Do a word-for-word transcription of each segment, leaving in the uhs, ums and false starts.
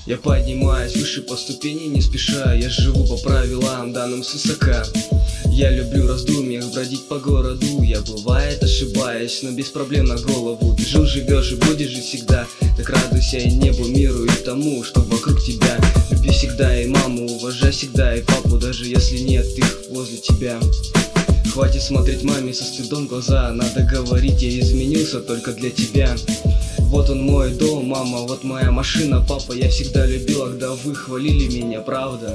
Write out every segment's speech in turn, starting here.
Я поднимаюсь выше по ступени не спеша. Я живу по правилам, данным с высока. Я люблю раздумьях бродить по городу. Я бывает ошибаюсь, но без проблем на голову. Ты жил, живешь и будешь жить всегда. Так радуйся и небу, миру и тому, что вокруг тебя. Люби всегда и маму, уважай всегда и папу, даже если нет их возле тебя. Хватит смотреть маме со стыдом в глаза. Надо говорить, я изменился только для тебя. Вот он мой дом, мама, вот моя машина, папа. Я всегда любила, когда вы хвалили меня, правда.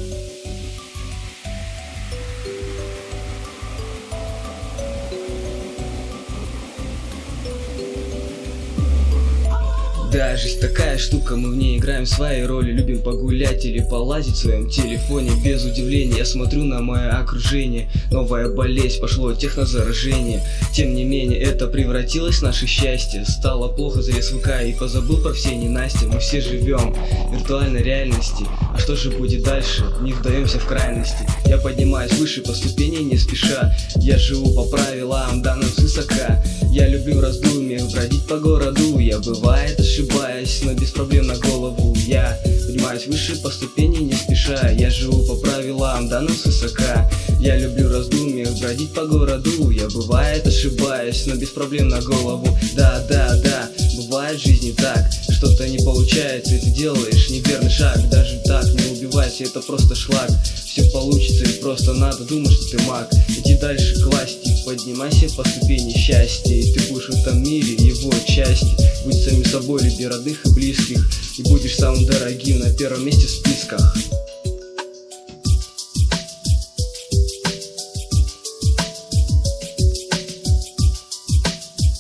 Да, жизнь такая штука, мы в ней играем свои роли. Любим погулять или полазить в своем телефоне. Без удивления я смотрю на мое окружение. Новая болезнь, пошло технозаражение. Тем не менее это превратилось в наше счастье. Стало плохо, залез в ВК и позабыл про все ненастья. Мы все живем в виртуальной реальности. А что же будет дальше? Не вдаемся в крайности. Я поднимаюсь выше по ступени не спеша. Я живу по правилам, данным с высока. Я люблю раздумья, бродить по городу. Я бывает ошибаюсь, но без проблем на голову. Я поднимаюсь выше по ступени не спеша. Я живу по правилам, данным с высока. Я люблю раздумья, бродить по городу. Я бывает ошибаюсь, но без проблем на голову. Да, да, да, бывает в жизни так. Что-то не получается, и ты делаешь неверный шаг. Даже так не убивайся, это просто шлак. Все получится, и просто надо думать, что ты маг. Иди дальше к власти, поднимайся по ступени счастья. И ты будешь в этом мире его частью. Будь самим собой, люби родных и близких. И будешь самым дорогим на первом месте в списках.